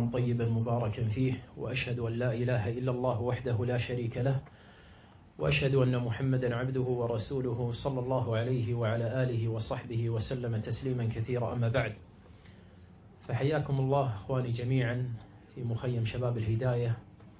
طيبا مباركا فيه، وأشهد أن لا إله إلا الله وحده لا شريك له، وأشهد أن محمدا عبده ورسوله صلى الله عليه وعلى آله وصحبه وسلم تسليما كثيرا. أما بعد، فحياكم الله أخواني جميعا في مخيم شباب الهداية،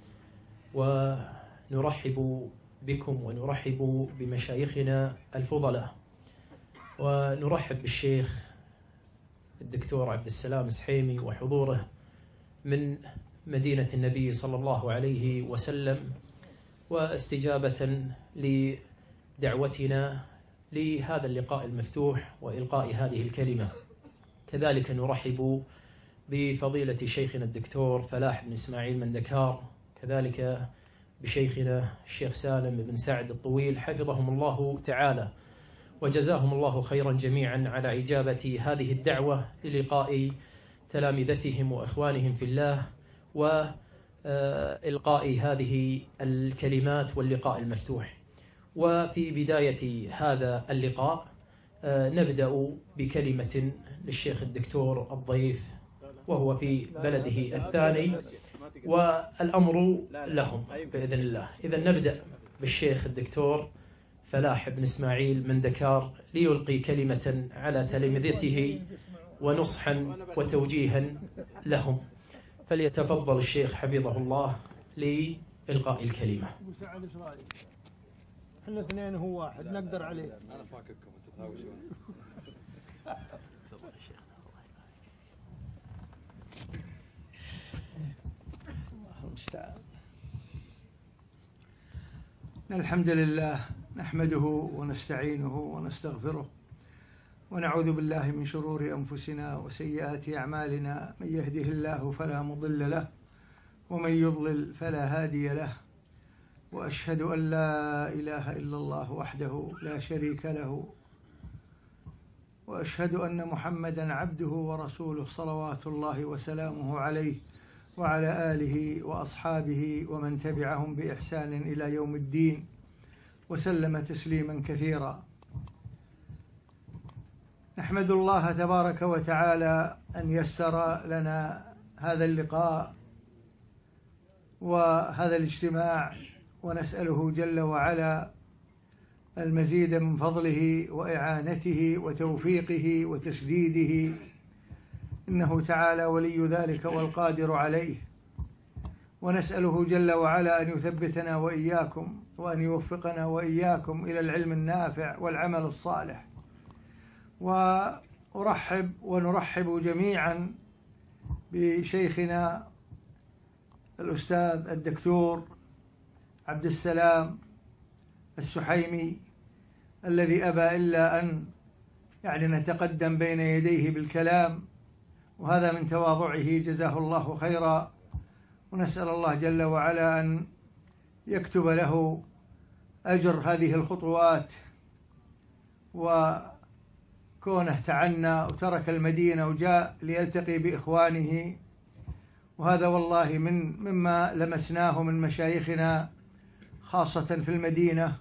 ونرحب بكم ونرحب بمشايخنا الفضلاء، ونرحب بالشيخ الدكتور عبد السلام سحيمي وحضوره من مدينة النبي صلى الله عليه وسلم، واستجابة لدعوتنا لهذا اللقاء المفتوح وإلقاء هذه الكلمة. كذلك نرحب بفضيلة شيخنا الدكتور فلاح بن إسماعيل مندكار، كذلك بشيخنا الشيخ سالم بن سعد الطويل حفظهم الله تعالى، وجزاهم الله خيرا جميعا على إجابة هذه الدعوة للقاء تلامذتهم وإخوانهم في الله وإلقاء هذه الكلمات واللقاء المفتوح. وفي بداية هذا اللقاء نبدأ بكلمة للشيخ الدكتور الضيف، وهو في بلده الثاني، والأمر لهم بإذن الله. إذا نبدأ بالشيخ الدكتور فلاح بن إسماعيل مندكار ليلقي كلمة على تلامذته ونصحا وتوجيها لهم، فليتفضل الشيخ حفظه الله لإلقاء الكلمة. احنا اثنين هو واحد نقدر عليه. انا فاككم تتهاوشون. الله المستعان. الحمد لله نحمده ونستعينه ونستغفره، ونعوذ بالله من شرور أنفسنا وسيئات أعمالنا، من يهده الله فلا مضل له ومن يضلل فلا هادي له، وأشهد أن لا إله إلا الله وحده لا شريك له، وأشهد أن محمدا عبده ورسوله صلوات الله وسلامه عليه وعلى آله وأصحابه ومن تبعهم بإحسان إلى يوم الدين، وسلم تسليما كثيرا. نحمد الله تبارك وتعالى أن يسر لنا هذا اللقاء وهذا الاجتماع، ونسأله جل وعلا المزيد من فضله وإعانته وتوفيقه وتسديده، إنه تعالى ولي ذلك والقادر عليه. ونسأله جل وعلا أن يثبتنا وإياكم، وأن يوفقنا وإياكم إلى العلم النافع والعمل الصالح. وأرحب ونرحب جميعا بشيخنا الأستاذ الدكتور عبد السلام السحيمي، الذي أبى إلا أن نتقدم بين يديه بالكلام، وهذا من تواضعه جزاه الله خيرا. ونسأل الله جل وعلا أن يكتب له أجر هذه الخطوات، وكونه تعنى وترك المدينة وجاء ليلتقي بإخوانه، وهذا والله مما لمسناه من مشايخنا خاصة في المدينة.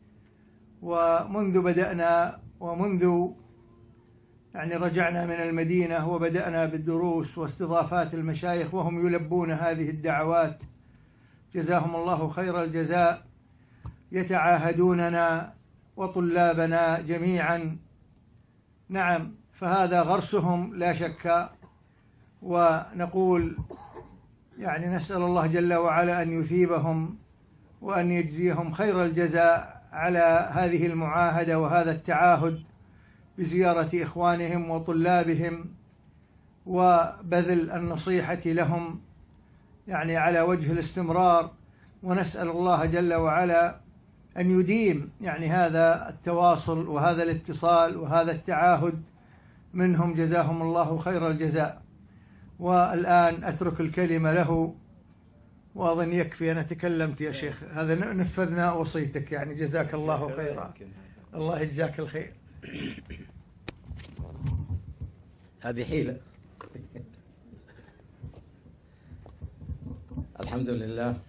ومنذ بدأنا ومنذ رجعنا من المدينة وبدأنا بالدروس واستضافات المشايخ وهم يلبون هذه الدعوات، جزاهم الله خير الجزاء، يتعاهدوننا وطلابنا جميعا. نعم، فهذا غرسهم لا شك. ونقول نسأل الله جل وعلا أن يثيبهم وأن يجزيهم خير الجزاء على هذه المعاهدة وهذا التعاهد بزيارة إخوانهم وطلابهم وبذل النصيحة لهم على وجه الاستمرار. ونسأل الله جل وعلا أن يديم هذا التواصل وهذا الاتصال وهذا التعاهد منهم، جزاهم الله خير الجزاء. والآن أترك الكلمة له، وأظن يكفي أنا تكلمت يا شيخ، هذا نفذنا وصيتك، جزاك الله خيرا. الله يجزاك الخير. هذه حيلة. الحمد لله،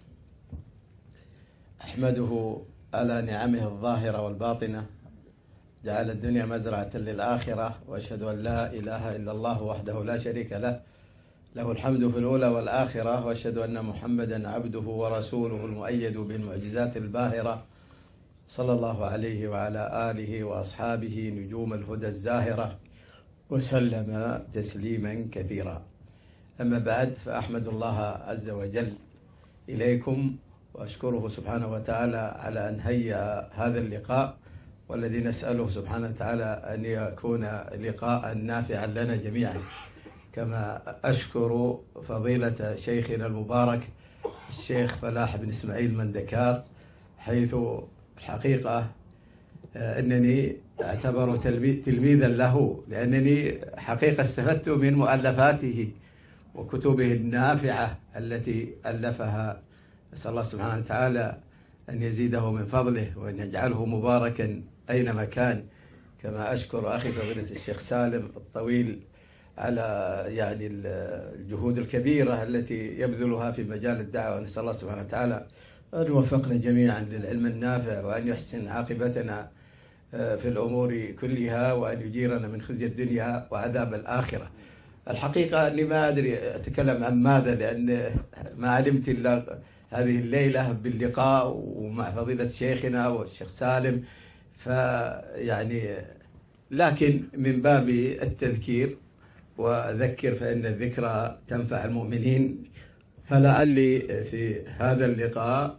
أحمده على نعمه الظاهرة والباطنة، جعل الدنيا مزرعة للآخرة، وأشهد أن لا إله إلا الله وحده لا شريك له، له الحمد في الأولى والآخرة، وأشهد أن محمدا عبده ورسوله المؤيد بالمعجزات الباهرة، صلى الله عليه وعلى آله وأصحابه نجوم الهدى الزاهرة، وسلم تسليما كثيرا. أما بعد، فأحمد الله عز وجل إليكم وأشكره سبحانه وتعالى على أن هيأ هذا اللقاء، والذي نسأله سبحانه وتعالى أن يكون لقاء نافعا لنا جميعا. كما أشكر فضيلة شيخنا المبارك الشيخ فلاح بن إسماعيل مندكار، حيث الحقيقة أنني أعتبر تلميذا له، لأنني حقيقة استفدت من مؤلفاته وكتبه النافعة التي ألفها. نسأل الله سبحانه وتعالى أن يزيده من فضله وأن يجعله مباركا أينما كان. كما أشكر أخي فضيلة الشيخ سالم الطويل على الجهود الكبيرة التي يبذلها في مجال الدعوة. نسأل الله سبحانه وتعالى أن يوفقنا جميعا للعلم النافع، وأن يحسن عاقبتنا في الأمور كلها، وأن يجيرنا من خزي الدنيا وعذاب الآخرة. الحقيقة أني ما أدري أتكلم عن ماذا، لأن ما علمت إلا هذه الليلة باللقاء ومع فضيلة شيخنا والشيخ سالم، لكن من باب التذكير، وذكر فإن الذكرى تنفع المؤمنين، فلعلي في هذا اللقاء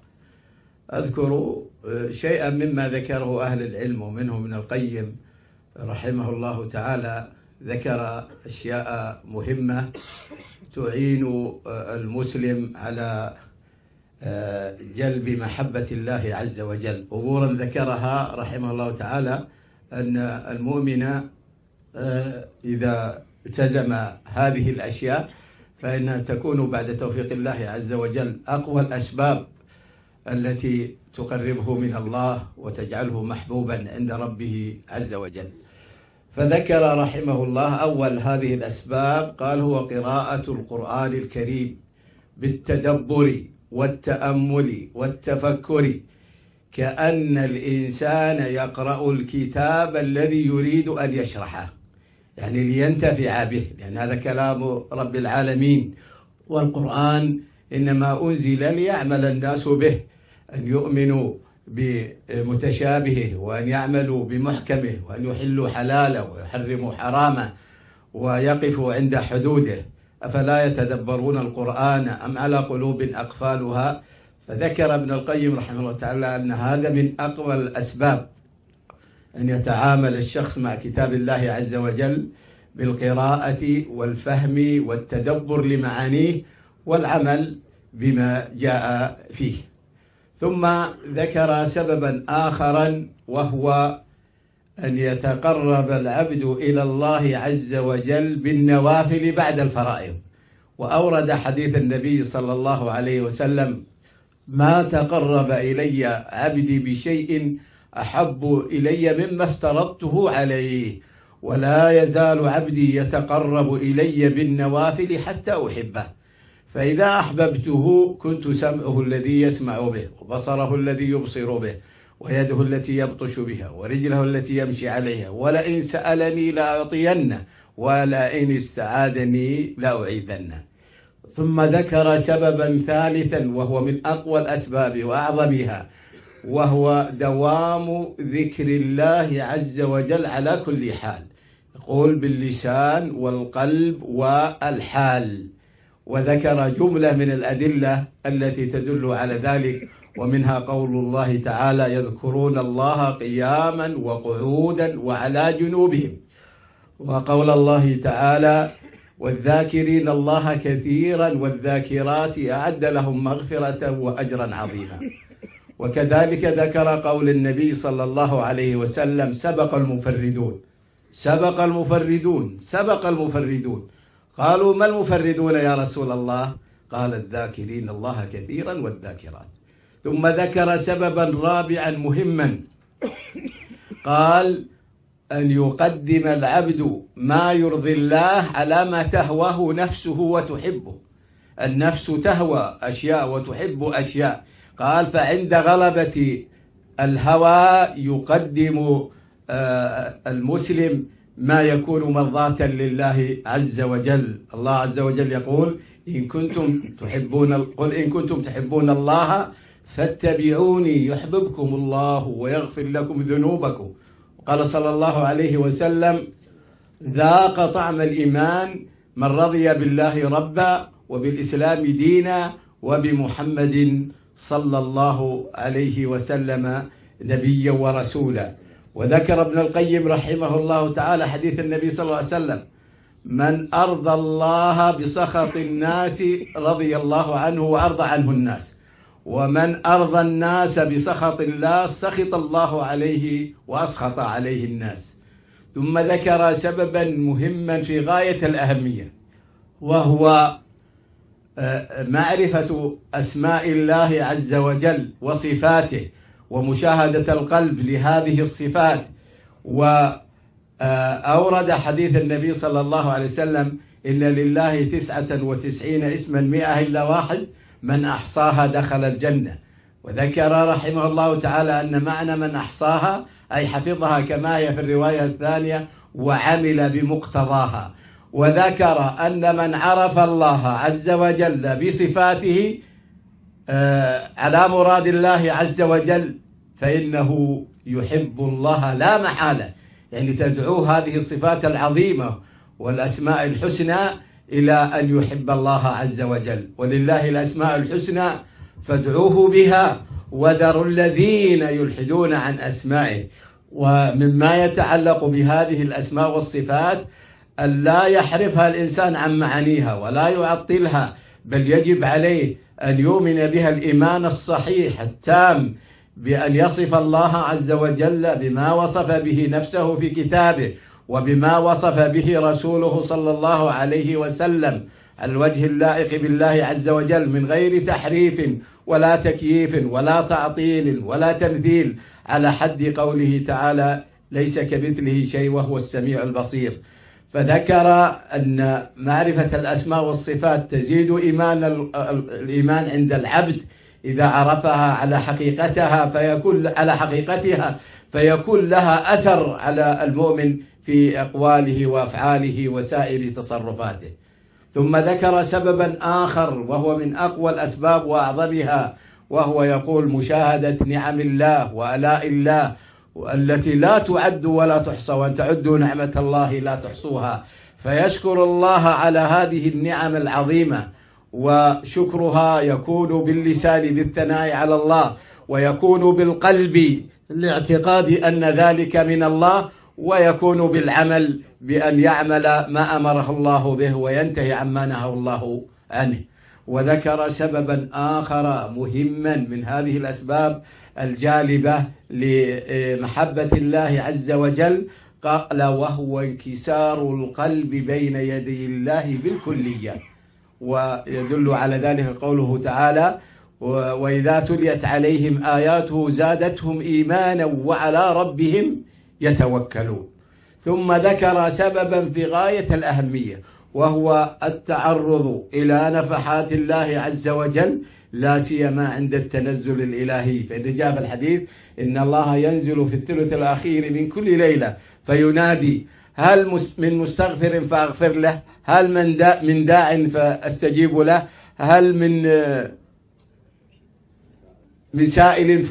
أذكر شيئا مما ذكره أهل العلم، ومنهم ابن القيم رحمه الله تعالى ذكر أشياء مهمة تعين المسلم على جلب محبة الله عز وجل. أمورا ذكرها رحمه الله تعالى أن المؤمن إذا التزم هذه الأشياء فإنها تكون بعد توفيق الله عز وجل أقوى الأسباب التي تقربه من الله وتجعله محبوبا عند ربه عز وجل. فذكر رحمه الله أول هذه الأسباب، قال: هو قراءة القرآن الكريم بالتدبر والتأمل والتفكر، كأن الإنسان يقرأ الكتاب الذي يريد أن يشرحه، لينتفع به، لأن هذا كلام رب العالمين، والقرآن إنما أنزل ليعمل الناس به، أن يؤمنوا بمتشابهه، وأن يعملوا بمحكمه، وأن يحلوا حلاله ويحرموا حرامه، ويقفوا عند حدوده. أفلا يتدبرون القرآن أم على قلوب أقفالها؟ فذكر ابن القيم رحمه الله تعالى أن هذا من أقوى الأسباب، أن يتعامل الشخص مع كتاب الله عز وجل بالقراءة والفهم والتدبر لمعانيه والعمل بما جاء فيه. ثم ذكر سببا آخرا، وهو أن يتقرب العبد إلى الله عز وجل بالنوافل بعد الفرائض. وأورد حديث النبي صلى الله عليه وسلم: ما تقرب إلي عبدي بشيء أحب إلي مما افترضته عليه، ولا يزال عبدي يتقرب إلي بالنوافل حتى أحبه، فإذا أحببته كنت سمعه الذي يسمع به، وبصره الذي يبصر به، ويده التي يبطش بها، ورجله التي يمشي عليها، ولئن سألني لأعطينه، ولئن استعاذني لأعيذنه. ثم ذكر سببا ثالثا، وهو من أقوى الأسباب وأعظمها، وهو دوام ذكر الله عز وجل على كل حال، يقول باللسان والقلب والحال. وذكر جملة من الأدلة التي تدل على ذلك، ومنها قول الله تعالى: يذكرون الله قياما وقعودا وعلى جنوبهم، وقول الله تعالى: والذاكرين الله كثيرا والذاكرات أعد لهم مغفرة وأجرا عظيما. وكذلك ذكر قول النبي صلى الله عليه وسلم: سبق المفردون، سبق المفردون، سبق المفردون. قالوا: ما المفردون يا رسول الله؟ قال: الذاكرين الله كثيرا والذاكرات. ثم ذكر سببا رابعا مهما، قال: أن يقدم العبد ما يرضي الله على ما تهواه نفسه وتحبه. النفس تهوى أشياء وتحب أشياء، قال: فعند غلبة الهوى يقدم المسلم ما يكون مرضاة لله عز وجل. الله عز وجل يقول قل إن كنتم تحبون الله فاتبعوني يحببكم الله ويغفر لكم ذنوبكم. قال صلى الله عليه وسلم ذاق طعم الإيمان من رضي بالله ربا وبالإسلام دينا وبمحمد صلى الله عليه وسلم نبيا ورسولا. وذكر ابن القيم رحمه الله تعالى حديث النبي صلى الله عليه وسلم من أرضى الله بسخط الناس رضي الله عنه وأرضى عنه الناس، ومن أرضى الناس بسخط الله سخط الله عليه وأسخط عليه الناس. ثم ذكر سببا مهما في غاية الأهمية، وهو معرفة أسماء الله عز وجل وصفاته ومشاهدة القلب لهذه الصفات. وأورد حديث النبي صلى الله عليه وسلم إن لله 99 اسما 100 إلا واحد من أحصاها دخل الجنة. وذكر رحمه الله تعالى أن معنى من أحصاها أي حفظها كما هي في الرواية الثانية وعمل بمقتضاها. وذكر أن من عرف الله عز وجل بصفاته على مراد الله عز وجل فإنه يحب الله لا محالة، يعني تدعوه هذه الصفات العظيمة والأسماء الحسنى إلى أن يحب الله عز وجل. ولله الأسماء الحسنى فادعوه بها وذروا الذين يلحدون عن أسمائه. ومما يتعلق بهذه الأسماء والصفات أن لا يحرفها الإنسان عن معانيها ولا يعطلها، بل يجب عليه أن يؤمن بها الإيمان الصحيح التام، بأن يصف الله عز وجل بما وصف به نفسه في كتابه وبما وصف به رسوله صلى الله عليه وسلم على الوجه اللائق بالله عز وجل من غير تحريف ولا تكييف ولا تعطيل ولا تمثيل، على حد قوله تعالى ليس كمثله شيء وهو السميع البصير. فذكر أن معرفة الأسماء والصفات تزيد الإيمان عند العبد إذا عرفها على حقيقتها فيكون لها أثر على المؤمن في أقواله وأفعاله وسائر تصرفاته. ثم ذكر سببا آخر وهو من أقوى الأسباب وأعظمها، وهو يقول مشاهدة نعم الله وآلاء الله التي لا تعد ولا تحصى، وأن تعدوا نعمة الله لا تحصوها. فيشكر الله على هذه النعم العظيمة، وشكرها يكون باللسان بالثناء على الله، ويكون بالقلب لاعتقاد أن ذلك من الله، ويكون بالعمل بأن يعمل ما أمره الله به وينتهي عما نهى الله عنه. وذكر سببا آخر مهما من هذه الأسباب الجالبة لمحبة الله عز وجل، قال وهو انكسار القلب بين يدي الله بالكلية. ويدل على ذلك قوله تعالى وإذا تليت عليهم آياته زادتهم إيمانا وعلى ربهم يتوكلون. ثم ذكر سببا في غاية الأهمية، وهو التعرض إلى نفحات الله عز وجل لا سيما عند التنزل الإلهي. فإن جاء في الحديث إن الله ينزل في الثلث الأخير من كل ليلة فينادي هل من مستغفر فأغفر له، هل من داع فأستجيب له، هل من سائل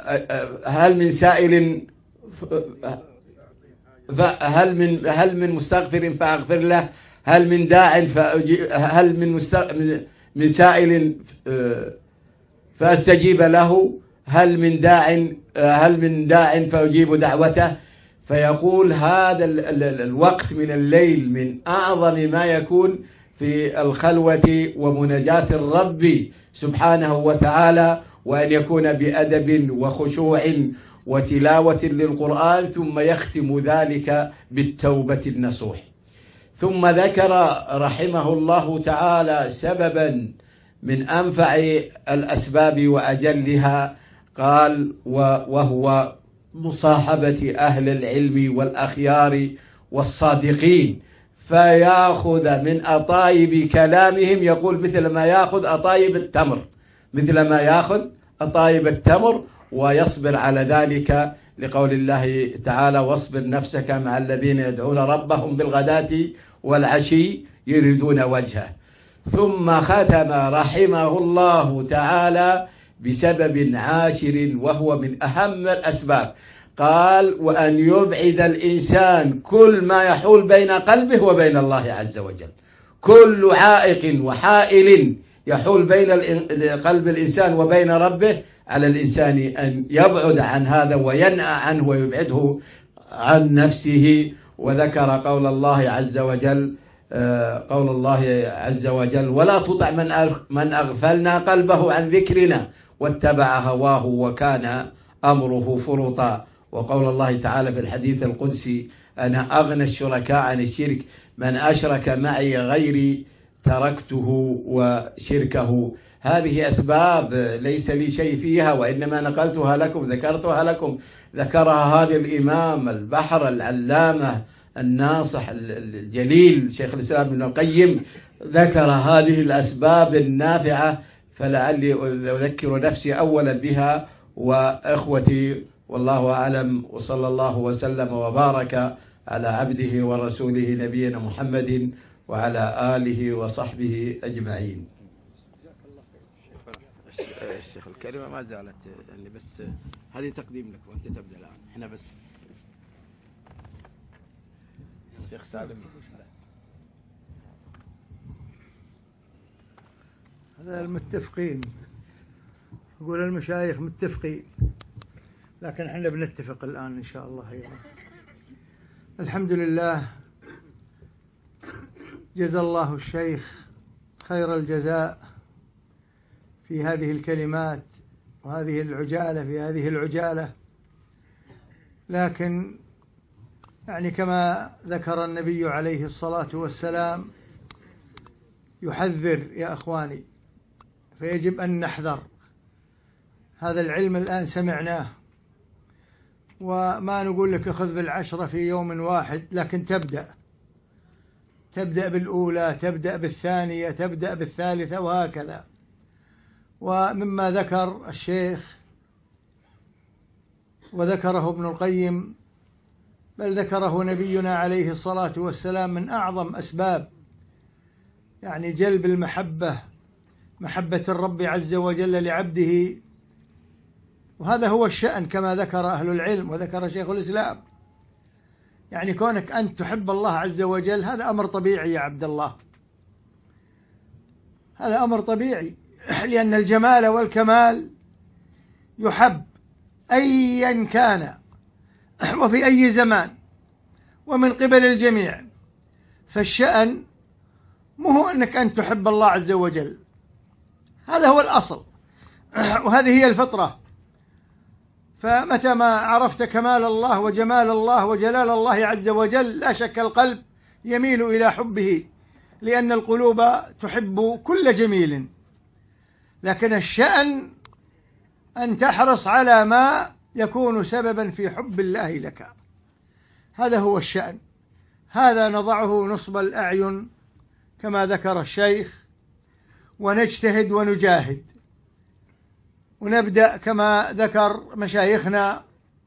هل من مستغفر فأغفر له، هل من داع هل من سائل فأستجيب له، هل من داع فأجيب دعوته. فيقول هذا الوقت من الليل من أعظم ما يكون في الخلوة ومناجاة الرب سبحانه وتعالى، وأن يكون بأدب وخشوع وتلاوة للقرآن، ثم يختم ذلك بالتوبة النصوح. ثم ذكر رحمه الله تعالى سببا من أنفع الأسباب وأجلها، قال وهو مصاحبة أهل العلم والأخيار والصادقين، فيأخذ من أطايب كلامهم، يقول مثل ما يأخذ أطايب التمر، ويصبر على ذلك لقول الله تعالى: واصبر نفسك مع الذين يدعون ربهم بالغداة والعشي يريدون وجهه. ثم ختم رحمه الله تعالى بسبب عاشر وهو من أهم الأسباب، قال: وأن يبعد الإنسان كل ما يحول بين قلبه وبين الله عز وجل. كل عائق وحائل يحول بين قلب الإنسان وبين ربه، على الإنسان أن يبعد عن هذا وينأى عنه ويبعده عن نفسه. وذكر قول الله عز وجل: ولا تطع من أغفلنا قلبه عن ذكرنا واتبع هواه وكان أمره فرطا. وقول الله تعالى في الحديث القدسي: أنا أغنى الشركاء عن الشرك، من أشرك معي غيري تركته وشركه. هذه أسباب ليس لي شيء فيها، وإنما نقلتها لكم، ذكرتها لكم. ذكرها هذا الإمام البحر العلامة الناصح الجليل شيخ الإسلام ابن القيم، ذكر هذه الأسباب النافعة، فلعلي أذكر نفسي أولا بها وإخوتي، والله أعلم. وصلى الله وسلم وبارك على عبده ورسوله نبينا محمد وعلى آله وصحبه أجمعين. الشيخ الكلمة ما زالت يعني، بس هذه تقديم لك وأنت تبدأ الآن. إحنا بس الشيخ سالم. هذا المتفقين، أقول المشايخ متفقين، لكن احنا بنتفق الآن إن شاء الله. أيضا الحمد لله، جزا الله الشيخ خير الجزاء في هذه الكلمات وهذه العجالة في هذه العجالة. لكن يعني كما ذكر النبي عليه الصلاة والسلام يحذر يا أخواني، فيجب أن نحذر. هذا العلم الآن سمعناه، وما نقول لك أخذ بالعشرة في يوم واحد، لكن تبدأ بالأولى، تبدأ بالثانية، تبدأ بالثالثة، وهكذا. ومما ذكر الشيخ وذكره ابن القيم، بل ذكره نبينا عليه الصلاة والسلام، من أعظم أسباب يعني جلب المحبة، محبة الرب عز وجل لعبده. وهذا هو الشأن كما ذكر أهل العلم وذكر شيخ الإسلام. يعني كونك أنت تحب الله عز وجل هذا أمر طبيعي يا عبد الله، هذا أمر طبيعي، لأن الجمال والكمال يحب أيا كان وفي أي زمان ومن قبل الجميع. فالشأن مو هو أنك أنت تحب الله عز وجل، هذا هو الأصل وهذه هي الفطرة. فمتى ما عرفت كمال الله وجمال الله وجلال الله عز وجل، لا شك القلب يميل إلى حبه، لأن القلوب تحب كل جميل. لكن الشأن أن تحرص على ما يكون سببا في حب الله لك، هذا هو الشأن. هذا نضعه نصب الأعين كما ذكر الشيخ، ونجتهد ونجاهد، ونبدأ كما ذكر مشايخنا.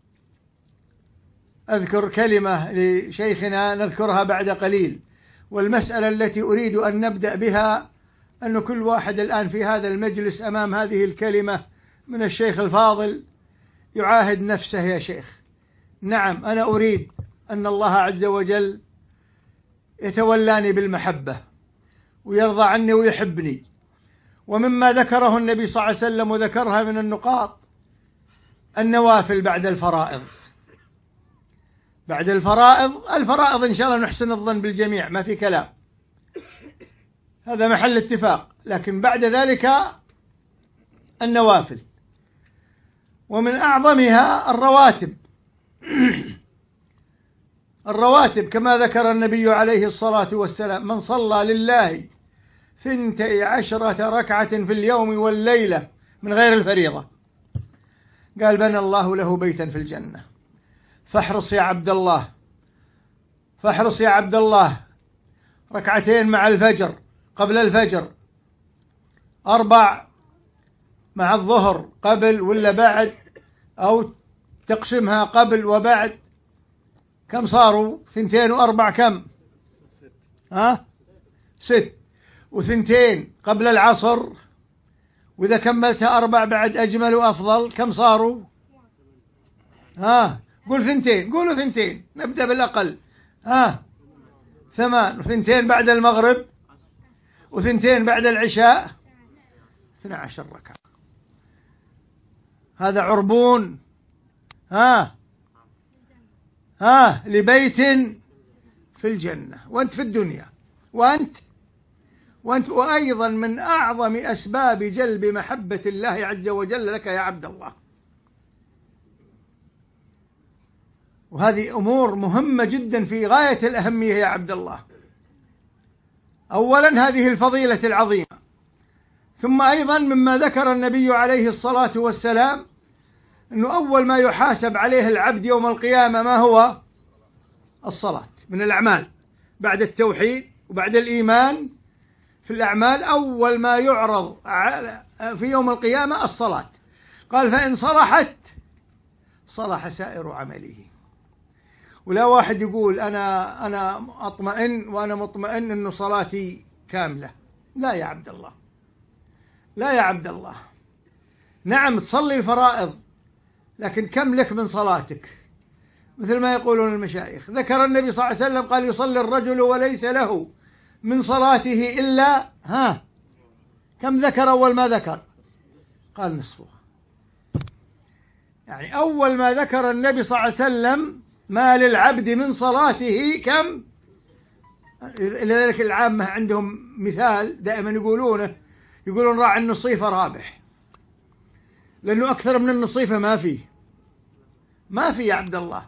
أذكر كلمة لشيخنا نذكرها بعد قليل. والمسألة التي أريد أن نبدأ بها أن كل واحد الآن في هذا المجلس أمام هذه الكلمة من الشيخ الفاضل يعاهد نفسه: يا شيخ، نعم أنا أريد أن الله عز وجل يتولاني بالمحبة ويرضى عني ويحبني. ومما ذكره النبي صلى الله عليه وسلم وذكرها من النقاط النوافل بعد الفرائض. بعد الفرائض إن شاء الله نحسن الظن بالجميع، ما في كلام، هذا محل اتفاق. لكن بعد ذلك النوافل، ومن أعظمها الرواتب. الرواتب كما ذكر النبي عليه الصلاة والسلام: من صلى لله 12 ركعة في اليوم والليلة من غير الفريضة، قال بنى الله له بيتا في الجنة. فاحرص يا عبد الله، فاحرص يا عبد الله، ركعتين مع الفجر قبل الفجر، 4 مع الظهر قبل ولا بعد، أو تقسمها قبل وبعد كم صاروا؟ 2 و4 كم؟ 6 و2 قبل العصر، وإذا كملتها 4 بعد أجمل وأفضل، كم صاروا؟ قول 2، قولوا 2، نبدأ بالأقل. 8 و2 بعد المغرب و2 بعد العشاء، 12 ركعة. هذا عربون لبيت في الجنة، وأنت في الدنيا، وأنت وأيضا من أعظم أسباب جلب محبة الله عز وجل لك يا عبد الله. وهذه أمور مهمة جدا في غاية الأهمية يا عبد الله. أولا هذه الفضيلة العظيمة، ثم أيضا مما ذكر النبي عليه الصلاة والسلام أنه أول ما يحاسب عليه العبد يوم القيامة ما هو؟ الصلاة. من الأعمال بعد التوحيد وبعد الإيمان في الأعمال أول ما يعرض في يوم القيامة الصلاة. قال فإن صلحت صلح سائر عمله. ولا واحد يقول أنا أطمئن وأنا مطمئن أنه صلاتي كاملة. لا يا عبد الله، لا يا عبد الله. نعم تصلي الفرائض، لكن كم لك من صلاتك؟ مثل ما يقولون المشايخ. ذكر النبي صلى الله عليه وسلم قال يصلي الرجل وليس له من صلاته إلا كم ذكر أول ما ذكر؟ قال نصفها. يعني أول ما ذكر النبي صلى الله عليه وسلم ما للعبد من صلاته كم؟ لذلك العامة عندهم مثال دائما يقولون راعي النصيفة رابح، لأنه أكثر من النصيفة ما في يا عبد الله.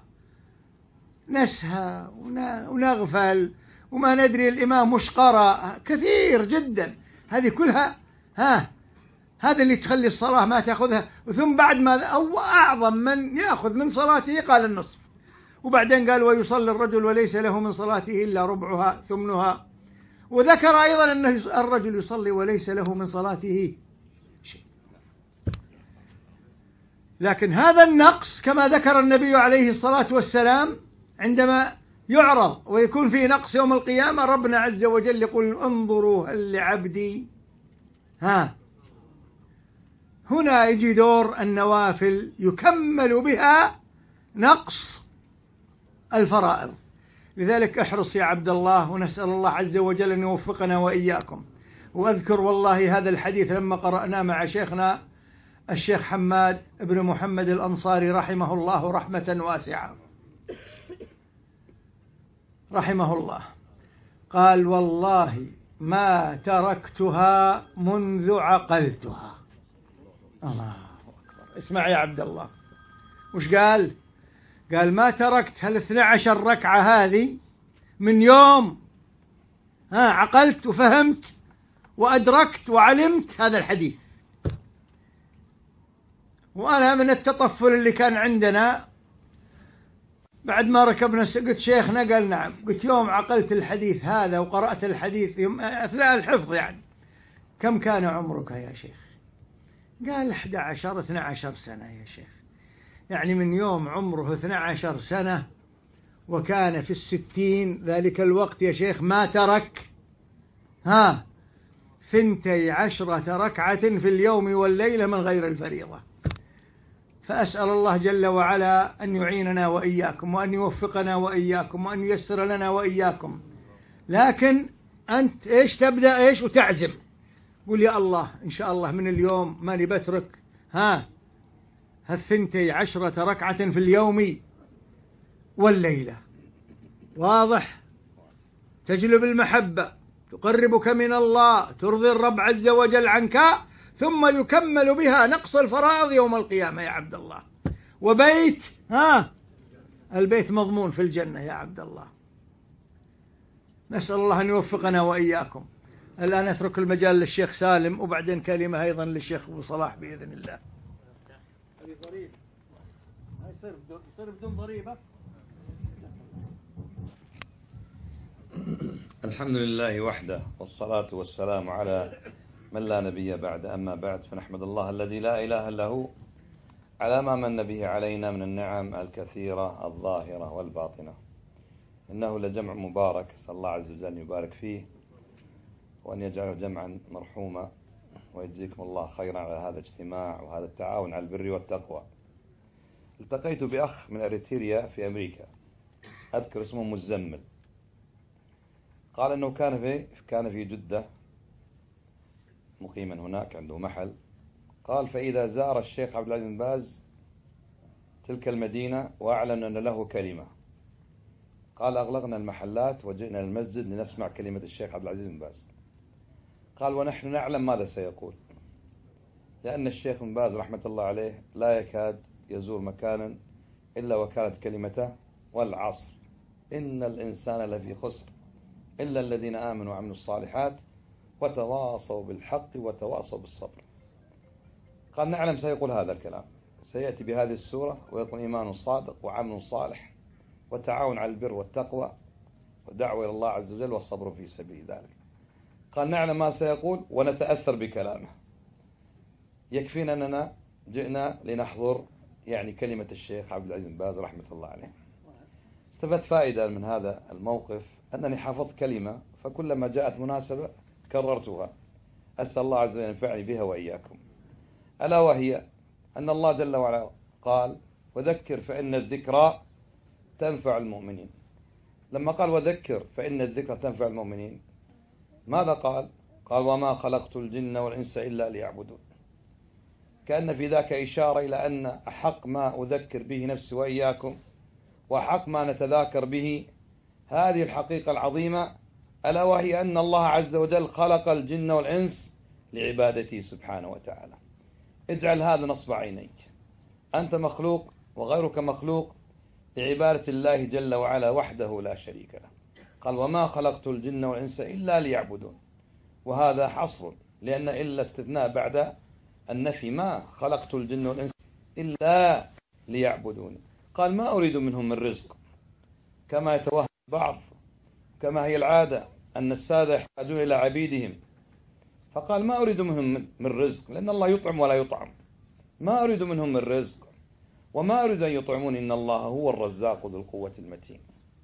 نسهى ونغفل وما ندري الإمام مش قرأ كثير جدا. هذه كلها هذا اللي تخلي الصلاة ما تأخذها. ثم بعد ما أعظم من يأخذ من صلاته قال النصف، وبعدين قال ويصلي الرجل وليس له من صلاته إلا ربعها ثمنها. وذكر أيضا أن الرجل يصلي وليس له من صلاته شيء. لكن هذا النقص كما ذكر النبي عليه الصلاة والسلام عندما يعرض ويكون فيه نقص يوم القيامة، ربنا عز وجل يقول انظروا هل لعبدي هنا يجي دور النوافل يكمل بها نقص الفرائض. لذلك احرص يا عبد الله، ونسأل الله عز وجل أن يوفقنا وإياكم. وأذكر والله هذا الحديث لما قرأناه مع شيخنا الشيخ حماد بن محمد الأنصاري رحمه الله رحمة واسعة، رحمه الله، قال والله ما تركتها منذ عقلتها. الله أكبر. اسمع يا عبد الله وش قال؟ قال ما تركت 12 ركعة هذه من يوم عقلت وفهمت وأدركت وعلمت هذا الحديث. وأنا من التطفل اللي كان عندنا بعد ما ركبنا قلت شيخنا، قال نعم. قلت يوم عقلت الحديث هذا وقرأت الحديث أثناء الحفظ يعني، كم كان عمرك يا شيخ؟ قال 11 12 سنة يا شيخ. يعني من يوم عمره 12 سنة وكان في 60 ذلك الوقت يا شيخ ما ترك 12 ركعة في اليوم والليلة من غير الفريضة. فأسأل الله جل وعلا أن يعيننا وإياكم، وأن يوفقنا وإياكم، وأن ييسر لنا وإياكم. لكن أنت تبدأ وتعزم، قل يا الله إن شاء الله من اليوم ماني بترك 12 ركعة في اليوم والليلة. واضح؟ تجلب المحبة، تقربك من الله، ترضي الرب عز وجل عنك، ثم يكمل بها نقص الفرائض يوم القيامة يا عبد الله. وبيت البيت مضمون في الجنة يا عبد الله. نسأل الله أن يوفقنا وإياكم. الآن أترك المجال للشيخ سالم، وبعدين كلمة أيضا للشيخ أبو صلاح بإذن الله. هذه ضريبة، يصير بدون ضريبة. الحمد لله وحده، والصلاة والسلام على من لا نبي بعد. أما بعد، فنحمد الله الذي لا إله إلا هو على ما من به علينا من النعم الكثيرة الظاهرة والباطنة. إنه لجمع مبارك، صلى الله عز وجل يبارك فيه وأن يجعله جمعا مرحوما، ويجزيكم الله خيرا على هذا الاجتماع وهذا التعاون على البر والتقوى. التقيت بأخ من أريتريا في أمريكا، أذكر اسمه مزمل، قال أنه كان في جدة مقيما هناك، عنده محل. قال فإذا زار الشيخ عبد العزيز بن باز تلك المدينة وأعلن أن له كلمة، قال أغلقنا المحلات وجئنا للمسجد لنسمع كلمة الشيخ عبد العزيز بن باز. قال ونحن نعلم ماذا سيقول، لأن الشيخ بن باز رحمة الله عليه لا يكاد يزور مكانا إلا وكانت كلمته والعصر إن الإنسان لفي خسر إلا الذين آمنوا وعملوا الصالحات وتواصوا بالحق وتواصوا بالصبر. قال نعلم سيقول هذا الكلام، سيأتي بهذه السورة ويقول إيمان صادق وعمل صالح وتعاون على البر والتقوى ودعوة إلى الله عز وجل والصبر في سبيل ذلك. قال نعلم ما سيقول ونتأثر بكلامه، يكفينا أننا جئنا لنحضر كلمة الشيخ عبد العزيز بن باز رحمة الله عليه. استفدت فائدة من هذا الموقف أنني حفظت كلمة، فكلما جاءت مناسبة كررتها، أسأل الله عز وجل ينفعني بها وإياكم، ألا وهي أن الله جل وعلا قال وذكر فإن الذكرى تنفع المؤمنين. لما قال وذكر فإن الذكرى تنفع المؤمنين، ماذا قال؟ قال وما خلقت الجن والإنس إلا ليعبدون. كأن في ذاك إشارة إلى أن أحق ما أذكر به نفسي وإياكم وأحق ما نتذاكر به هذه الحقيقة العظيمة، ألا وهي أن الله عز وجل خلق الجن والإنس لعبادته سبحانه وتعالى. اجعل هذا نصب عينيك، أنت مخلوق وغيرك مخلوق لعبادة الله جل وعلا وحده لا شريك له. قال وما خلقت الجن والإنس إلا ليعبدون، وهذا حصر، لأن إلا استثناء بعد النفي، ما خلقت الجن والإنس إلا ليعبدون. قال ما أريد منهم من رزق، كما يتوهم بعض، كما هي العادة أن السادة يحتاجون إلى عبيدهم، فقال ما أريد منهم من رزق، لأن الله يطعم ولا يطعم، ما أريد منهم من رزق وما أريد أن يطعمون، إن الله هو الرزاق ذو القوة المتين.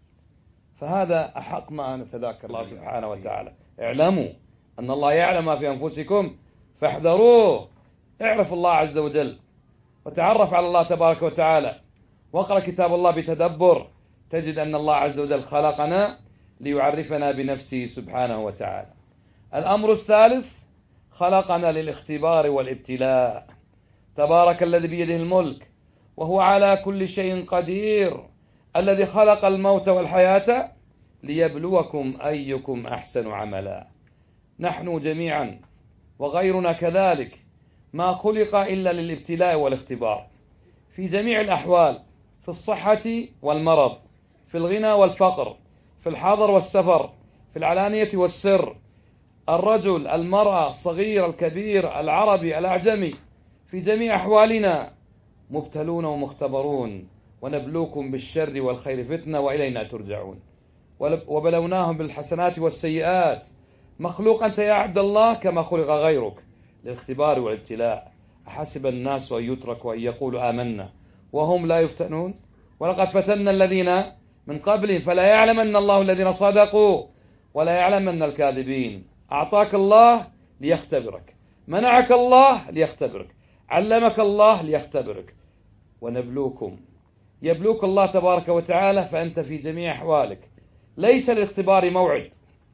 فهذا أحق ما نتذاكر الله سبحانه وتعالى. اعلموا أن الله يعلم ما في أنفسكم فاحذروه. اعرف الله عز وجل وتعرف على الله تبارك وتعالى، واقرأ كتاب الله بتدبر، تجد أن الله عز وجل خلقنا ليعرفنا بنفسه سبحانه وتعالى. الأمر الثالث خلقنا للاختبار والابتلاء. تبارك الذي بيده الملك وهو على كل شيء قدير، الذي خلق الموت والحياة ليبلوكم أيكم أحسن عملا. نحن جميعا وغيرنا كذلك ما خلق إلا للابتلاء والاختبار في جميع الأحوال، في الصحة والمرض، في الغنى والفقر، في الحضر والسفر، في العلانية والسر، الرجل المرأة الصغير الكبير العربي الأعجمي، في جميع أحوالنا مبتلون ومختبرون. ونبلوكم بالشر والخير فتنة وإلينا ترجعون. وبلوناهم بالحسنات والسيئات. مخلوق أنت يا عبد الله كما خلق غيرك للاختبار والابتلاء. أحسب الناس أن يتركوا أن يقولوا آمنا وهم لا يفتنون ولقد فتنا الذين من قبلهم فلا يعلمن الله الذين صدقوا ولا يعلمن الكاذبين. أعطاك الله ليختبرك، منعك الله ليختبرك، علمك الله ليختبرك. ونبلوكم، يبلوك الله تبارك وتعالى، فأنت في جميع أحوالك ليس للاختبار موعد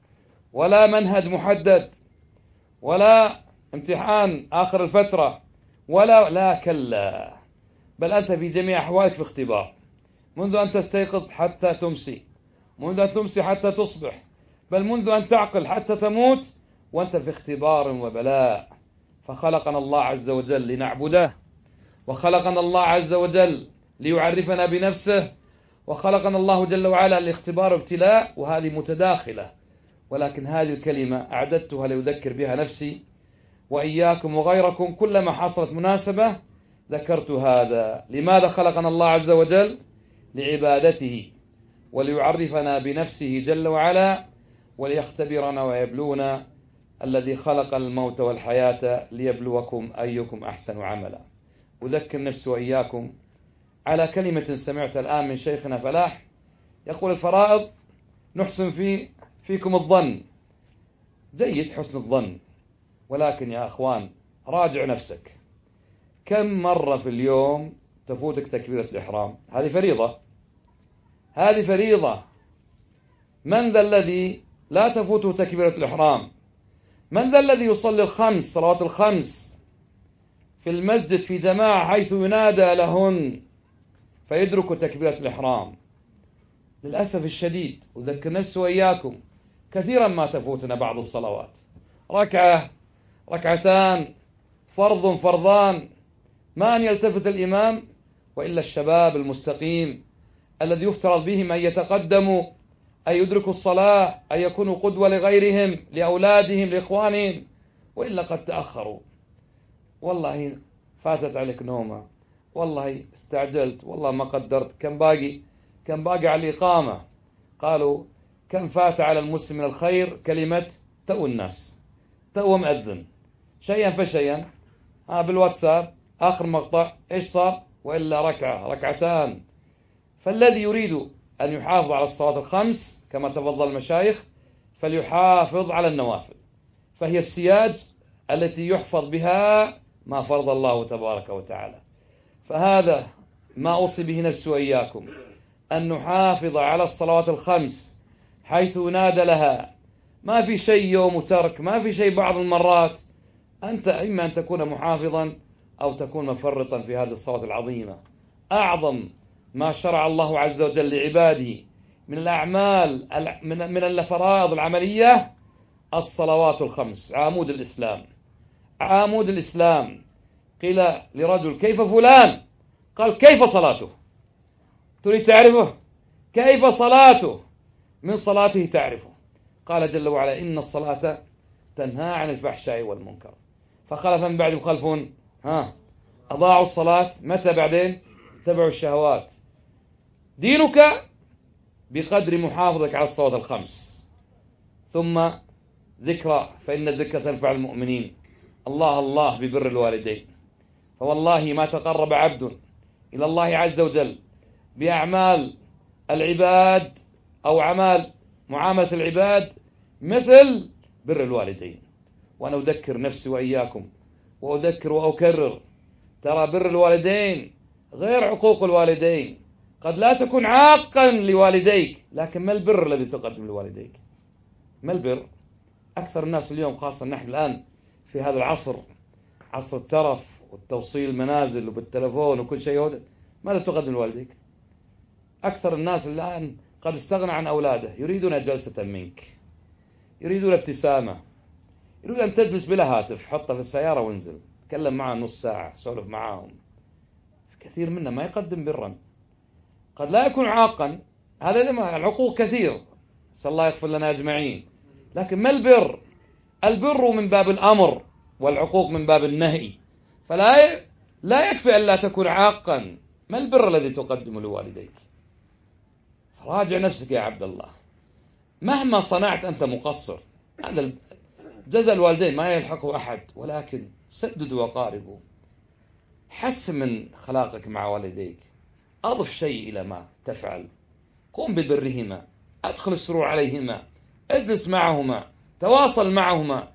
ولا منهج محدد ولا امتحان آخر الفترة لا كلا، بل أنت في جميع أحوالك في اختبار، منذ أن تستيقظ حتى تمسي، منذ أن تمسي حتى تصبح، بل منذ أن تعقل حتى تموت وأنت في اختبار وبلاء. فخلقنا الله عز وجل لنعبده، وخلقنا الله عز وجل ليعرفنا بنفسه، وخلقنا الله جل وعلا لاختبار وابتلاء، وهذه متداخلة. ولكن هذه الكلمة أعددتها لأذكر بها نفسي وإياكم وغيركم، كلما حصلت مناسبة ذكرت هذا. لماذا خلقنا الله عز وجل؟ لعبادته، وليعرفنا بنفسه جل وعلا، وليختبرنا ويبلونا، الذي خلق الموت والحياة ليبلوكم أيكم أحسن عملا. أذكر نفسي وإياكم على كلمة سمعتها الآن من شيخنا فلاح يقول: الفرائض نحسن فيكم الظن. جيد حسن الظن، ولكن يا أخوان راجع نفسك. كم مرة في اليوم تفوتك تكبيرة الإحرام؟ هذه فريضة، هذه فريضة. من ذا الذي لا تفوته تكبيرة الإحرام؟ من ذا الذي يصلي الخمس صلوات الخمس في المسجد في جماعة حيث ينادى لهن فيدرك تكبيرة الإحرام؟ للأسف الشديد أذكر نفسي وإياكم كثيرا ما تفوتنا بعض الصلوات، ركعة ركعتان، فرض فرضان، ما أن يلتفت الإمام وإلا الشباب المستقيم الذي يفترض بهم أن يتقدموا، أن يدركوا الصلاة، أن يكونوا قدوة لغيرهم، لأولادهم، لإخوانهم، وإلا قد تأخروا. والله فاتت عليك نومة، والله استعجلت، والله ما قدرت، كم باقي على الإقامة. قالوا كم فات على المسلم من الخير؟ كلمة تو الناس، تو مأذن، شيئا فشيئا بالواتساب آخر مقطع إيش صار؟ وإلا ركعة ركعتان. فالذي يريد أن يحافظ على الصلوات الخمس كما تفضل المشايخ فليحافظ على النوافل، فهي السياج التي يحفظ بها ما فرض الله تبارك وتعالى. فهذا ما أوصي به نفسي وإياكم، أن نحافظ على الصلوات الخمس حيث ينادى لها. ما في شيء يوم ترك، ما في شيء بعض المرات. أنت إما أن تكون محافظا أو تكون مفرطا في هذه الصلوات العظيمة. أعظم ما شرع الله عز وجل لعباده من الأعمال من الفرائض العملية الصلوات الخمس، عمود الإسلام، عمود الإسلام. قيل لرجل: كيف فلان؟ قال: كيف صلاته؟ تريد تعرفه؟ كيف صلاته؟ من صلاته تعرفه. قال جل وعلا: إن الصلاة تنهى عن الفحشاء والمنكر. فخلف من بعدهم خلف أضاعوا الصلاة. متى بعدين؟ تبعوا الشهوات. دينك بقدر محافظك على الصلوات الخمس. ثم ذكرى، فإن الذكرى تنفع المؤمنين. الله ببر الوالدين. فوالله ما تقرب عبد إلى الله عز وجل بأعمال العباد أو معاملة العباد مثل بر الوالدين. وأنا أذكر نفسي وإياكم وأذكر وأكرر، ترى بر الوالدين غير عقوق الوالدين. قد لا تكون عاقا لوالديك، لكن ما البر الذي تقدم لوالديك؟ ما البر؟ أكثر الناس اليوم، خاصة نحن الآن في هذا العصر، عصر الترف والتوصيل المنازل وبالتلفون وكل شيء، ماذا تقدم لوالديك؟ أكثر الناس الآن قد استغنى عن أولاده، يريدون جلسة منك، يريدون ابتسامة، يريد أن تجلس بلا هاتف، حطه في السيارة وانزل تكلم معه نص ساعة، سولف معاهم. كثير منا ما يقدم برا، قد لا يكون عاقا، هذا العقوق كثير، نسأل الله يغفر لنا أجمعين. لكن ما البر؟ البر من باب الأمر والعقوق من باب النهي. لا يكفي أن لا تكون عاقا. ما البر الذي تقدم لوالديك؟ فراجع نفسك يا عبد الله. مهما صنعت أنت مقصر، هذا جزاء الوالدين ما يلحقه أحد، ولكن سددوا وقاربوا. حسن من خلاقك مع والديك، أضف شيء إلى ما تفعل، قم ببرهما، أدخل السرور عليهما، اجلس معهما، تواصل معهما،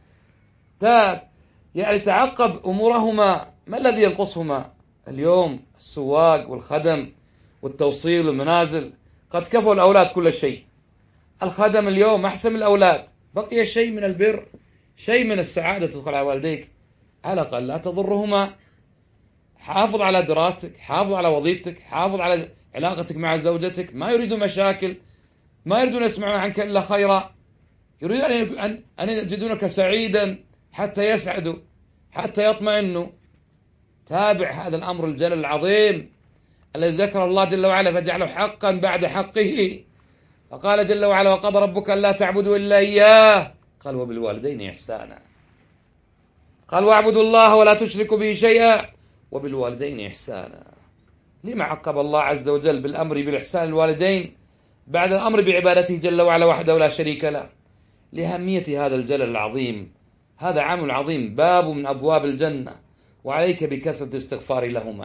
تعقب أمورهما. ما الذي ينقصهما اليوم؟ السواق والخدم والتوصيل والمنازل. قد كفوا الأولاد كل شيء، الخدم اليوم أحسن من الأولاد. بقي شيء من البر، شيء من السعادة تدخل على والديك، على الأقل لا تضرهما. حافظ على دراستك، حافظ على وظيفتك، حافظ على علاقتك مع زوجتك. ما يريدون مشاكل، ما يريدون يسمعون عنك إلا خيرا، يريدون أن يجدونك سعيدا حتى يسعدوا، حتى يطمئنوا. تابع هذا الأمر الجلل العظيم الذي ذكر الله جل وعلا فجعله حقا بعد حقه. فقال جل وعلا: وقضى ربك ألا تعبدوا إلا إياه، قال: وبالوالدين إحسانا. قال: واعبدوا الله ولا تشركوا به شيئا وبالوالدين إحسانا. لما عقب الله عز وجل بالأمر بالإحسان الوالدين بعد الأمر بعبادته جل وعلا وحده لا شريك له؟ لأهمية هذا الجلل العظيم. هذا عمل عظيم، باب من أبواب الجنة، وعليك بكثرة الاستغفار لهما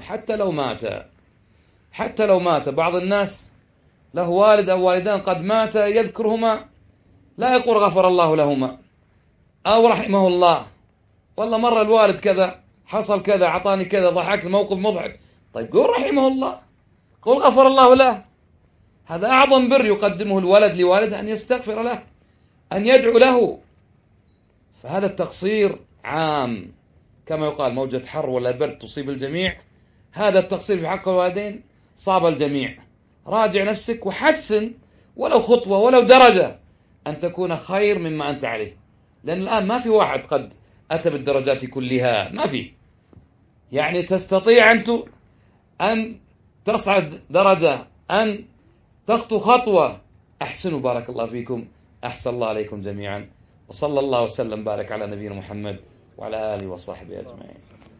حتى لو مات. بعض الناس له والد أو والدان قد مات يذكرهما لا يقول غفر الله لهما أو رحمه الله، والله مرة الوالد كذا حصل كذا أعطاني كذا ضحك الموقف مضحك. طيب قول رحمه الله، قول غفر الله له. هذا أعظم بر يقدمه الولد لوالده، أن يستغفر له، أن يدعو له. فهذا التقصير عام، كما يقال موجة حر ولا برد تصيب الجميع. هذا التقصير في حق الوالدين صاب الجميع. راجع نفسك وحسن ولو خطوة ولو درجة أن تكون خير مما أنت عليه. لأن الآن ما في واحد قد أتى بالدرجات كلها، ما في. يعني تستطيع أن تصعد درجة، أن تخطو خطوة. أحسنوا بارك الله فيكم، أحسن الله عليكم جميعا، وصلى الله وسلم بارك على نبينا محمد وعلى آله وصحبه أجمعين.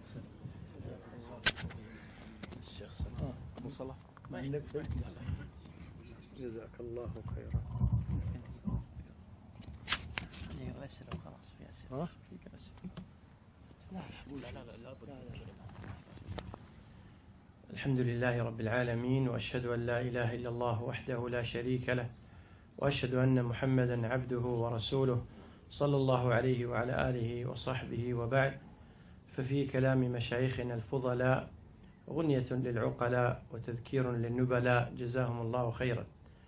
جزاك الله خيرا. الحمد لله رب العالمين، وأشهد أن لا إله إلا الله وحده لا شريك له، وأشهد أن محمدا عبده ورسوله صلى الله عليه وعلى آله وصحبه. وبعد، ففي كلام مشايخنا الفضلاء غنية للعقلاء وتذكير للنبلاء جزاهم الله خيرا.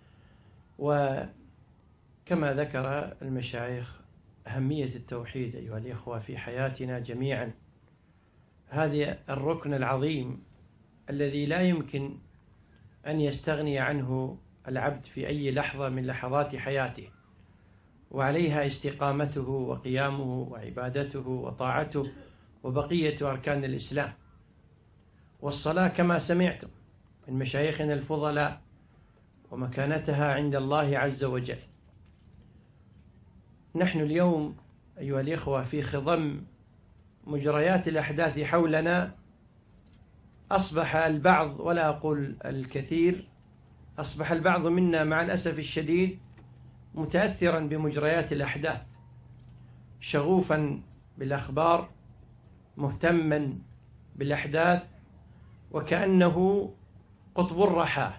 وكما ذكر المشايخ أهمية التوحيد أيها الإخوة في حياتنا جميعا، هذا الركن العظيم الذي لا يمكن أن يستغني عنه العبد في أي لحظة من لحظات حياته، وعليها استقامته وقيامه وعبادته وطاعته وبقية أركان الإسلام. والصلاة كما سمعتم من مشايخنا الفضلاء ومكانتها عند الله عز وجل. نحن اليوم أيها الإخوة في خضم مجريات الأحداث حولنا. أصبح البعض، ولا أقول الكثير، أصبح البعض منا مع الأسف الشديد متأثرا بمجريات الأحداث، شغوفا بالأخبار، مهتما بالأحداث، وكأنه قطب الرحى،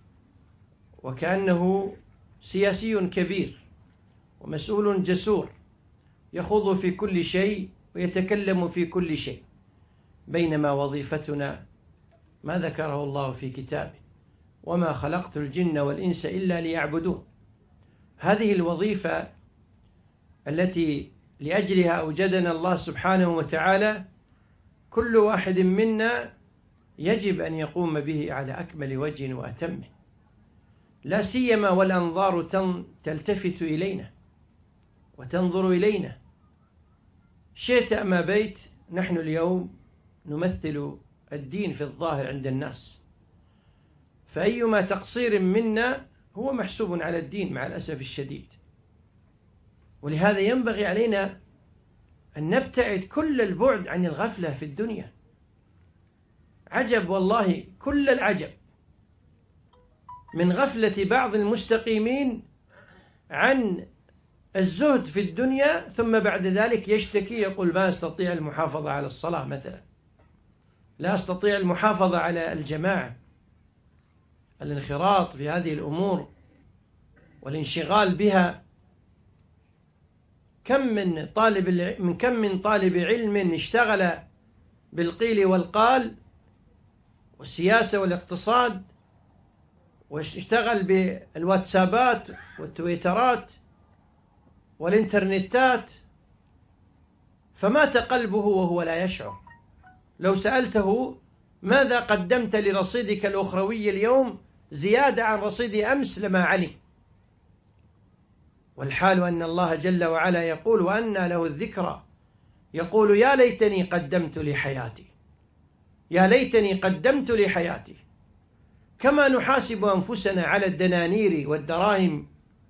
وكأنه سياسي كبير ومسؤول جسور يخوض في كل شيء ويتكلم في كل شيء، بينما وظيفتنا ما ذكره الله في كتابه: وما خلقت الجن والإنس إلا ليعبدون. هذه الوظيفة التي لأجلها أوجدنا الله سبحانه وتعالى، كل واحد منا يجب أن يقوم به على أكمل وجه وأتمه، لا سيما والأنظار تلتفت إلينا وتنظر إلينا. شئت أم أبيت، نحن اليوم نمثل الدين في الظاهر عند الناس، فأيما تقصير منا هو محسوب على الدين مع الأسف الشديد. ولهذا ينبغي علينا أن نبتعد كل البعد عن الغفلة في الدنيا. عجب والله، كل العجب من غفلة بعض المستقيمين عن الزهد في الدنيا، ثم بعد ذلك يشتكي يقول ما أستطيع المحافظة على الصلاة مثلا، لا أستطيع المحافظة على الجماعة. الانخراط في هذه الأمور والانشغال بها. كم من طالب علم اشتغل بالقيل والقال والسياسة والاقتصاد، واشتغل بالواتسابات والتويترات والإنترنتات، فمات قلبه وهو لا يشعر. لو سألته ماذا قدمت لرصيدك الأخروي اليوم زيادة عن رصيد أمس لما علم. والحال أن الله جل وعلا يقول: وأنى له الذكرى، يقول يا ليتني قدمت لحياتي، يا ليتني قدمت لحياتي. كما نحاسب أنفسنا على الدنانير والدراهم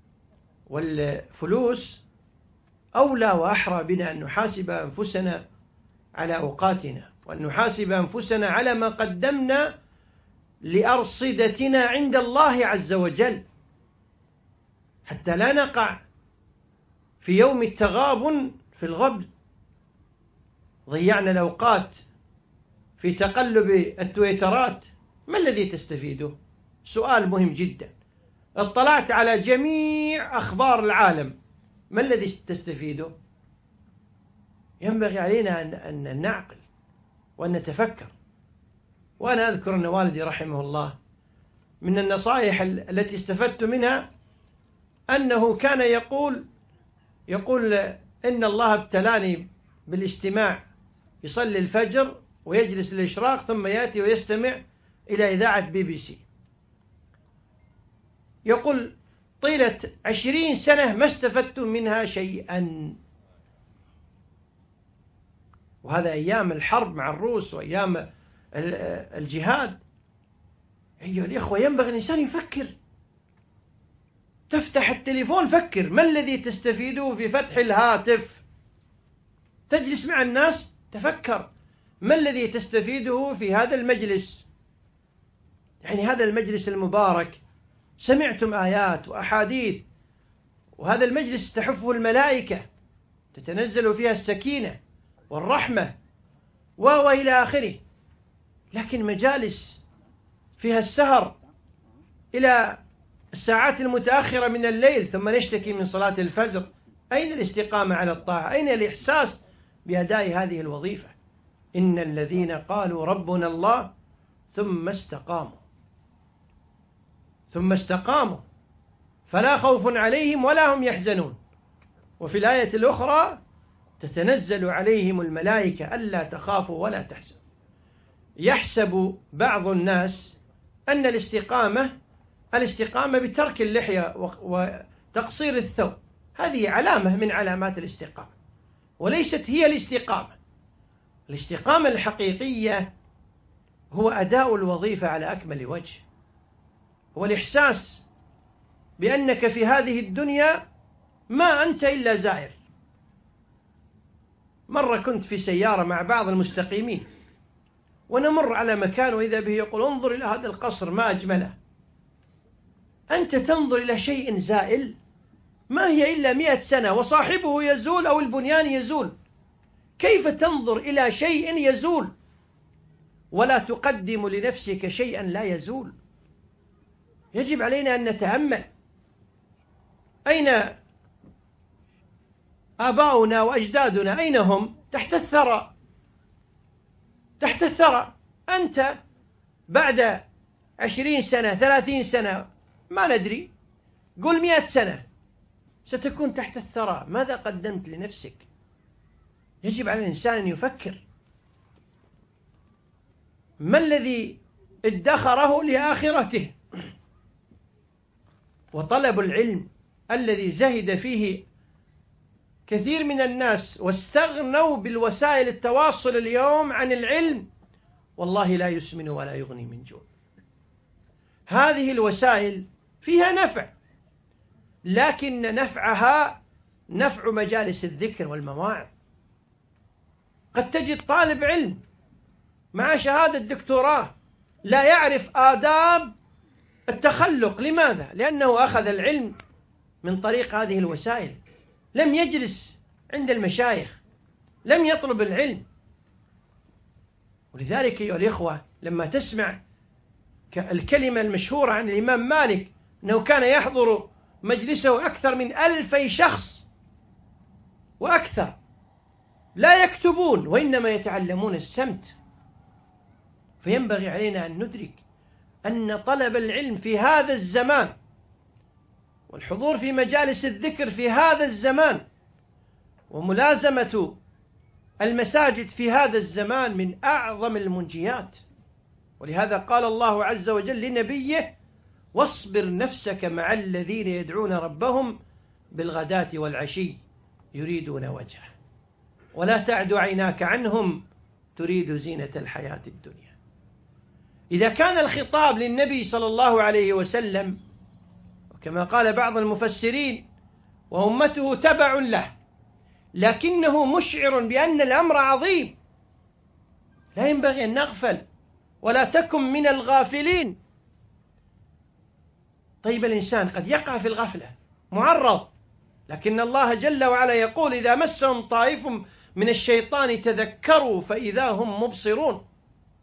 والفلوس، أولى وأحرى بنا أن نحاسب أنفسنا على أوقاتنا، وأن نحاسب أنفسنا على ما قدمنا لأرصدتنا عند الله عز وجل، حتى لا نقع في يوم التغابن في الغبن. ضيعنا الأوقات في تقلب التويترات، ما الذي تستفيده؟ سؤال مهم جدا. اطلعت على جميع أخبار العالم، ما الذي تستفيده؟ ينبغي علينا أن نعقل وأن نتفكر. وأنا أذكر أن والدي رحمه الله من النصائح التي استفدت منها أنه كان يقول إن الله ابتلاني بالاستماع، يصلي الفجر ويجلس للإشراق ثم يأتي ويستمع إلى إذاعة BBC. يقول طيلة 20 سنة ما استفدت منها شيئا، وهذا أيام الحرب مع الروس وأيام الجهاد. أيها الإخوة، ينبغي الإنسان يفكر. تفتح التليفون، فكر ما الذي تستفيده في فتح الهاتف. تجلس مع الناس، تفكر ما الذي تستفيده في هذا المجلس. يعني هذا المجلس المبارك سمعتم آيات وأحاديث، وهذا المجلس تحفه الملائكة، تتنزل فيها السكينة والرحمة وإلى آخره. لكن مجالس فيها السهر إلى الساعات المتأخرة من الليل، ثم نشتكي من صلاة الفجر. أين الاستقامة على الطاعة؟ أين الإحساس بأداء هذه الوظيفة؟ إن الذين قالوا ربنا الله ثم استقاموا فلا خوف عليهم ولا هم يحزنون. وفي الآية الأخرى تتنزل عليهم الملائكة ألا تخافوا ولا تحزنوا. يحسب بعض الناس أن الاستقامة بترك اللحية وتقصير الثوب، هذه علامة من علامات الاستقامة، وليست هي الاستقامة. الاستقامة الحقيقية هو أداء الوظيفة على أكمل وجه، هو الإحساس بأنك في هذه الدنيا ما أنت إلا زائر. مرة كنت في سيارة مع بعض المستقيمين، ونمر على مكان وإذا به يقول انظر إلى هذا القصر ما أجمله. أنت تنظر إلى شيء زائل، ما هي إلا 100 سنة وصاحبه يزول أو البنيان يزول. كيف تنظر إلى شيء يزول ولا تقدم لنفسك شيئا لا يزول؟ يجب علينا أن نتأمل. أين آباؤنا وأجدادنا؟ أين هم؟ تحت الثرى. تحت الثرى. أنت بعد 20 سنة 30 سنة ما ندري، قل 100 سنة ستكون تحت الثرى. ماذا قدمت لنفسك؟ يجب على الإنسان أن يفكر ما الذي ادخره لآخرته. وطلب العلم الذي زهد فيه كثير من الناس واستغنوا بالوسائل التواصل اليوم عن العلم، والله لا يسمن ولا يغني من جوع. هذه الوسائل فيها نفع، لكن نفعها نفع مجالس الذكر والمواعظ. قد تجد طالب علم مع شهادة دكتوراه لا يعرف آداب التخلق. لماذا؟ لأنه أخذ العلم من طريق هذه الوسائل، لم يجلس عند المشايخ، لم يطلب العلم. ولذلك أيها الإخوة، لما تسمع الكلمة المشهورة عن الإمام مالك أنه كان يحضر مجلسه أكثر من 2000 شخص وأكثر، لا يكتبون وإنما يتعلمون السمت. فينبغي علينا أن ندرك أن طلب العلم في هذا الزمان والحضور في مجالس الذكر في هذا الزمان وملازمة المساجد في هذا الزمان من أعظم المنجيات. ولهذا قال الله عز وجل لنبيه: واصبر نفسك مع الذين يدعون ربهم بالغداة والعشي يريدون وجهه ولا تعد عيناك عنهم تريد زينة الحياة الدنيا. إذا كان الخطاب للنبي صلى الله عليه وسلم، وكما قال بعض المفسرين وأمته تبع له، لكنه مشعر بأن الأمر عظيم، لا ينبغي أن نغفل ولا تكن من الغافلين. طيب الإنسان قد يقع في الغفلة، معرض، لكن الله جل وعلا يقول: إذا مسهم طائف من الشيطان تذكروا فإذا هم مبصرون.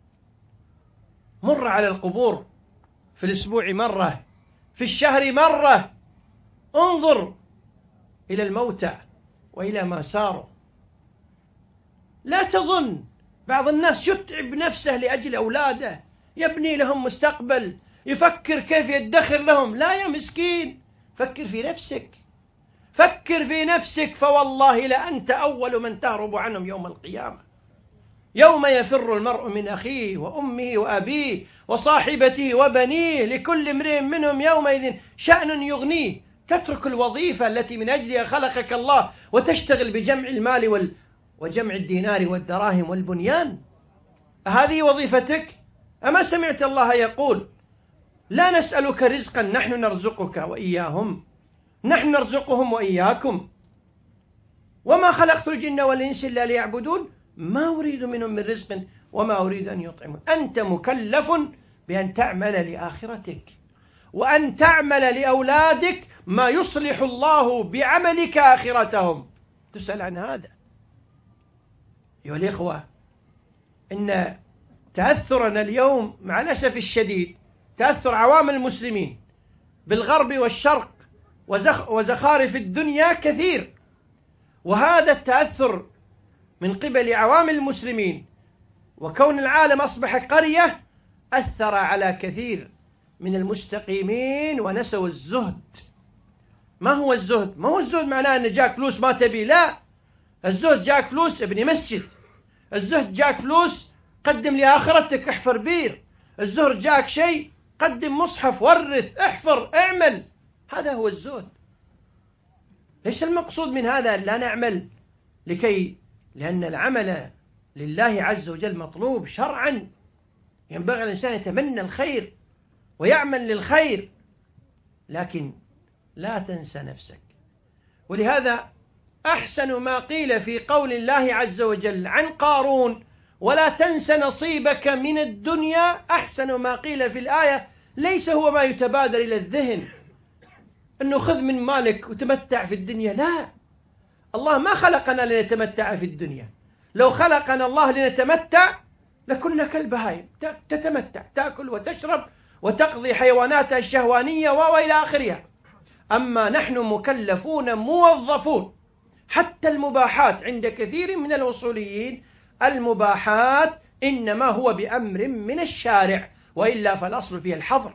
مر على القبور في الأسبوع مرة، في الشهر مرة. انظر إلى الموتى وإلى ما ساروا. لا تظن، بعض الناس يتعب نفسه لأجل أولاده، يبني لهم مستقبل، يفكر كيف يدخر لهم. لا يا مسكين، فكر في نفسك، فكر في نفسك، فوالله لأنت أول من تهرب عنهم يوم القيامة، يوم يفر المرء من أخيه وأمه وأبيه وصاحبته وبنيه، لكل امرئ منهم يومئذ شأن يغنيه. تترك الوظيفة التي من أجلها خلقك الله وتشتغل بجمع المال وجمع الدينار والدراهم والبنيان. هذه وظيفتك؟ أما سمعت الله يقول: لا نسألك رزقا نحن نرزقك وإياهم، نحن نرزقهم وإياكم، وما خلقت الجن والإنس إلا ليعبدون، ما أريد منهم من رزق وما أريد أن يطعمون. أنت مكلف بأن تعمل لآخرتك، وأن تعمل لأولادك ما يصلح الله بعملك آخرتهم. تسأل عن هذا. أيها الإخوة، إن تأثرنا اليوم مع الأسف الشديد، تأثر عوام المسلمين بالغرب والشرق وزخارف الدنيا كثير، وهذا التأثر من قبل عوام المسلمين وكون العالم أصبح قرية أثر على كثير من المستقيمين ونسوا الزهد. ما هو الزهد؟ ما هو الزهد معناه أن جاك فلوس ما تبي، لا. الزهد جاك فلوس ابني مسجد، الزهد جاك فلوس قدم لآخرتك، احفر بير، الزهد جاك شيء قدم مصحف، ورث، احفر، اعمل. هذا هو الزهد. ليس المقصود من هذا لا نعمل لأن العمل لله عز وجل مطلوب شرعا، ينبغي الإنسان يتمنى الخير ويعمل للخير، لكن لا تنسى نفسك. ولهذا أحسن ما قيل في قول الله عز وجل عن قارون: ولا تنس نصيبك من الدنيا، أحسن ما قيل في الآية ليس هو ما يتبادر إلى الذهن أنه خذ من مالك وتمتع في الدنيا، لا. الله ما خلقنا لنتمتع في الدنيا. لو خلقنا الله لنتمتع لكنا كالبهائم، تتمتع، تأكل وتشرب وتقضي حيواناتها الشهوانية وإلى آخرها. أما نحن مكلفون موظفون. حتى المباحات عند كثير من الوصوليين، المباحات إنما هو بأمر من الشارع، وإلا فالأصل فيها الحظر.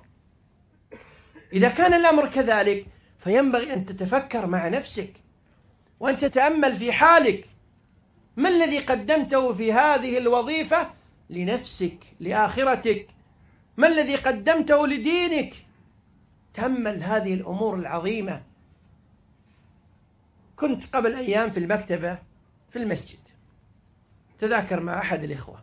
إذا كان الأمر كذلك فينبغي أن تتفكر مع نفسك وأن تتأمل في حالك. ما الذي قدمته في هذه الوظيفة لنفسك لآخرتك؟ ما الذي قدمته لدينك؟ تأمل هذه الأمور العظيمة. كنت قبل أيام في المكتبة في المسجد، تذاكر مع أحد الإخوة،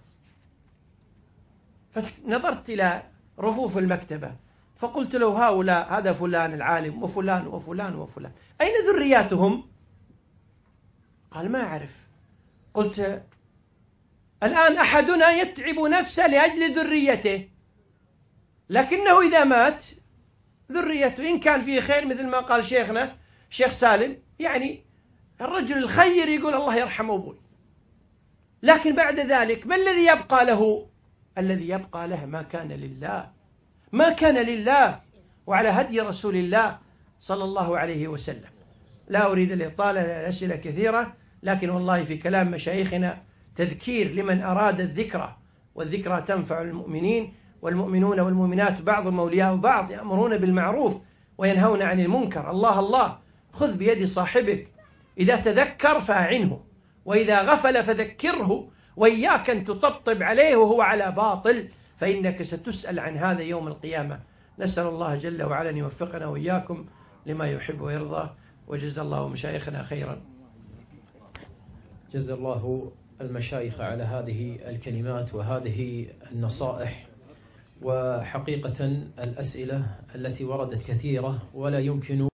فنظرت إلى رفوف المكتبة فقلت له: هؤلاء، هذا فلان العالم وفلان وفلان وفلان، أين ذرياتهم؟ قال: ما أعرف. قلت: الآن أحدنا يتعب نفسه لأجل ذريته، لكنه إذا مات ذريته إن كان فيه خير، مثل ما قال شيخنا شيخ سالم، يعني الرجل الخير يقول الله يرحم أبوي، لكن بعد ذلك ما الذي يبقى له؟ الذي يبقى له ما كان لله، ما كان لله وعلى هدي رسول الله صلى الله عليه وسلم. لا أريد الإطالة، الأسئلة كثيرة، لكن والله في كلام مشايخنا تذكير لمن أراد الذكرى، والذكرى تنفع المؤمنين، والمؤمنون والمؤمنات بعضهم أولياء بعض، يأمرون بالمعروف وينهون عن المنكر. الله الله، خذ بيد صاحبك، إذا تذكر فأعنه، وإذا غفل فذكره، وإياك أن تطبطب عليه وهو على باطل، فإنك ستسأل عن هذا يوم القيامة. نسأل الله جل وعلا أن يوفقنا وإياكم لما يحب ويرضى، وجزا الله مشايخنا خيرا. جزا الله المشايخ على هذه الكلمات وهذه النصائح. وحقيقة الأسئلة التي وردت كثيرة، ولا يمكن